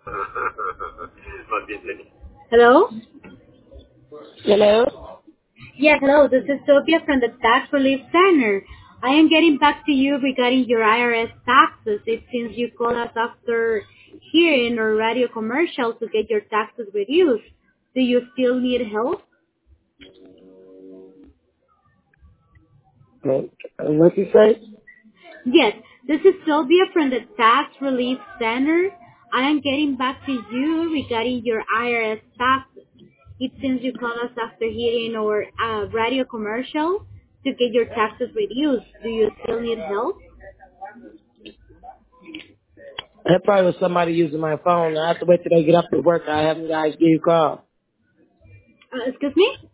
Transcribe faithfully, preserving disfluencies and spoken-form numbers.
Hello? Hello? Yes, hello. This is Sophia from the Tax Relief Center. I am getting back to you regarding your I R S taxes. It seems you called us after hearing our radio commercial to get your taxes reduced. Do you still need help? Uh, What you say? Yes, this is Sylvia from the Tax Relief Center. I am getting back to you regarding your I R S taxes. It seems you called us after hearing our uh, radio commercial to get your taxes reduced. Do you still need help? That probably was somebody using my phone. I have to wait till they get up to work. I have you guys give you a call. Uh, excuse me?